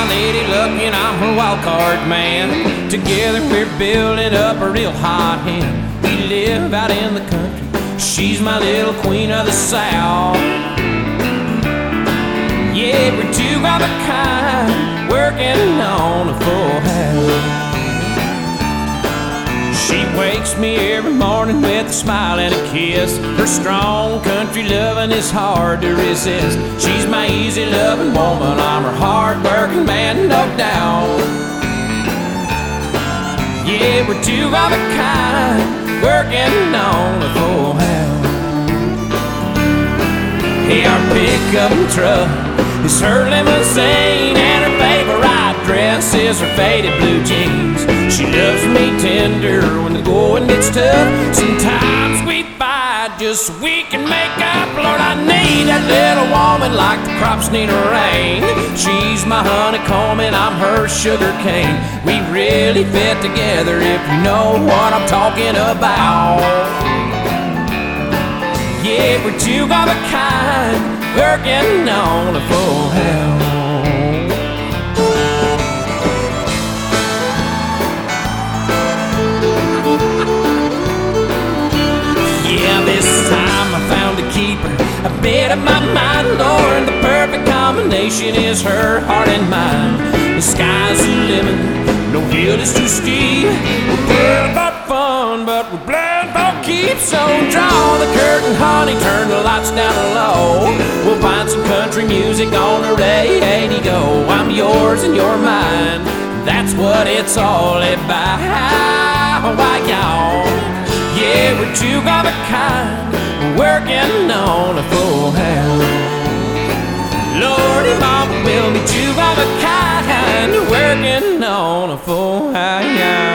my lady luck and I'm her wild card man. Together we're building up a real hot hand. We live out in the country, she's my little queen of the South. Yeah, we're two of a kind, working on a full house. She wakes me every morning with a smile and a kiss. Her strong country loving is hard to resist. She's my easy loving woman, I'm her hard working man, no doubt. Yeah, we're two of a kind, working on a full house. Hey, our pickup truck is her limousine, and her favorite dress is her faded blue jeans. She loves me tender when the going gets tough. Sometimes we fight just so we can make up. Lord, I need that little woman like the crops need rain. She's my honeycomb and I'm her sugar cane. We really fit together if you know what I'm talking about. Yeah, we're two of a kind, working on a full house. Yeah, this time I found a keeper, a bit of my mind, Lord. The perfect combination is her heart and mind. The sky's the limit, no hill is too steep. We're good about fun, but we're blind for keeps. So draw the curtain, honey, turn the lights down low. We'll find some country music on the radio. I'm yours and you're mine, that's what it's all about. Why, y'all? Yeah, we're two of a kind, working on a full house. Lordy, mama, we'll be two of a kind, working on a full house.